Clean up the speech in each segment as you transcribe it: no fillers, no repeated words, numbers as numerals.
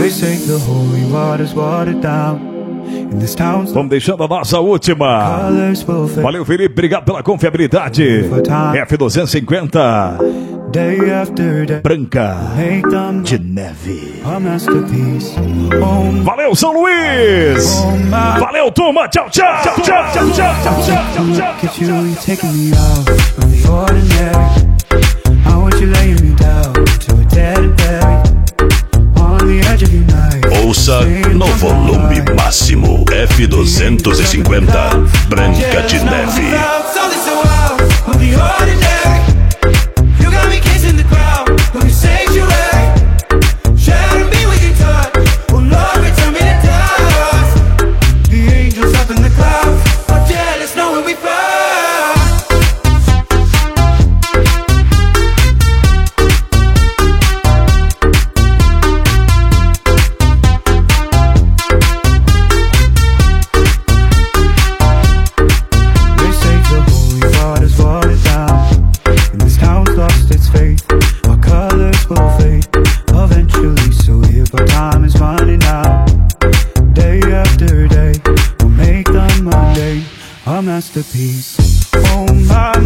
Vamos deixando a nossa última. Valeu, Felipe, obrigado pela confiabilidade. F250 Branca de Neve. Valeu, São Luís. Valeu, turma. Tchau, tchau. Tchau, tchau, tchau, tchau, tchau, tchau, Ouça no volume máximo. F250 Branca de Neve. Masterpiece. Oh my,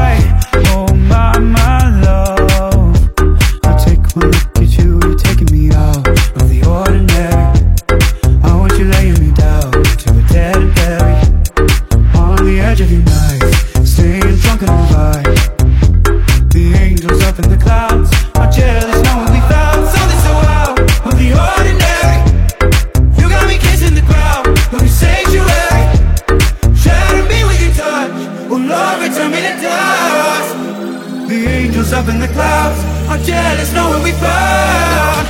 my love. I take one look at you, you're taking me out of the ordinary. I want you laying me down to a dead and buried on the edge of your night, staying drunk and alive. The angels up in the clouds are jealous knowing we found something so out of the ordinary. You got me kissing the ground, looking sanctuary. Oh Lord, return me to dust. The angels up in the clouds are jealous knowing we found.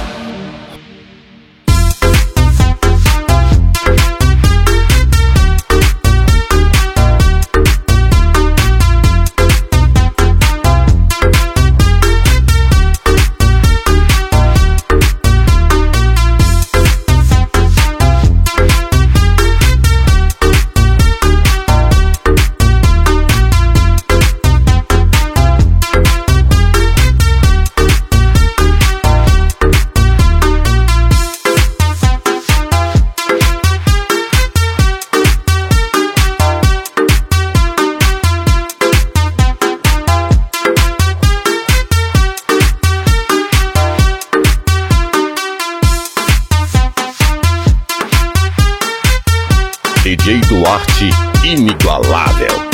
DJ Duarte, inigualável.